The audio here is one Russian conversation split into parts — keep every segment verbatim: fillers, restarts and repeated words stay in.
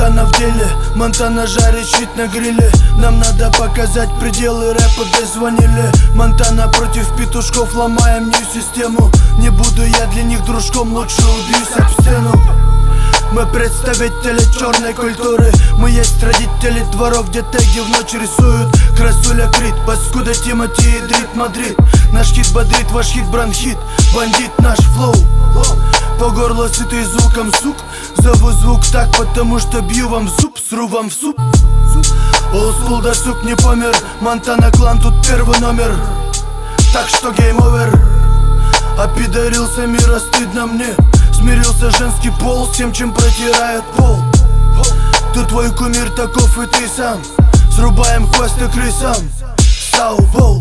Монтана в деле, Монтана жарит щит на гриле. Нам надо показать пределы рэпа, дозвонили. Монтана против петушков, ломаем new систему. Не буду я для них дружком, лучше убьюсь об стену. Мы представители черной культуры. Мы есть родители дворов, где теги в ночь рисуют. Красуля Крит, паскуда Тимати и Дрит Мадрид. Наш хит бодрит, ваш хит бронхит. Бандит наш флоу. По горло сытый звуком, сук. Зову звук так, потому что бью вам в зуб, сру вам в суп. Олдскул да сук не помер. Монтана клан тут первый номер. Так что гейм овер. Опидорился мира, стыдно мне. Смирился женский пол с тем, чем протирает пол. Тут твой кумир таков и ты сам. Срубаем хвосты крысам. Саубол,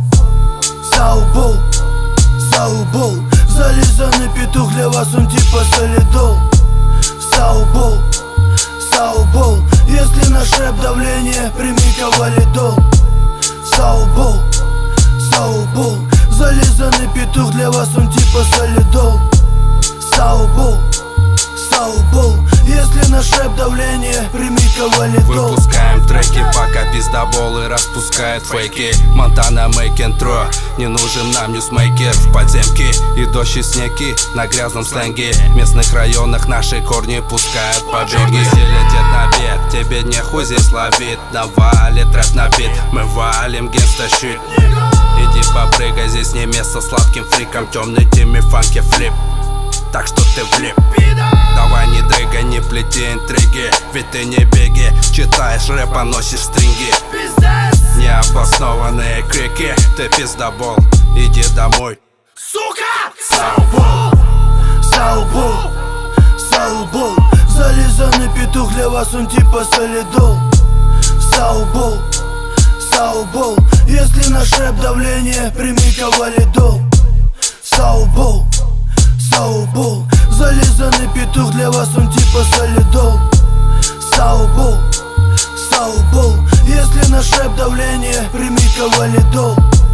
саубол, саубол. Зализанный петух, для вас он типа солидол. Саубол, саубол. Если наш рэп давление, прими-ка валидол. Саубол, саубол. Зализанный петух, для вас он типа солидол. Саубол, саубол. Если наш рэп давление, прими-ка валидол. Выпускаем треки, пока пиздоболы распускают фейки. Монтана мейкин тро, не нужен нам ньюсмейкер. В подземке и дождь и снеги на грязном сленге. В местных районах наши корни пускают побеги. Все летят на бед, тебе нехуй здесь ловить. Навалит рэп на бит, мы валим генста щит. Иди попрыгай, здесь не место сладким фрикам. Темный тимми фанки флип, так что ты влип. Давай не дрыгай, не плети интриги. Ведь ты не беги, читаешь рэп, а носишь стринги. Необоснованные крики, ты пиздобол, иди домой, сука! Саубол, саубол, саубол. Зализанный петух, для вас он типа солидол. Саубол, саубол. Если наш рэп давление, прими-ка валидол. Саубол, саубол. Зализанный петух, для вас он типа солидол. Саубол, саубол. Если наш рэп давление, прими-ка валидол.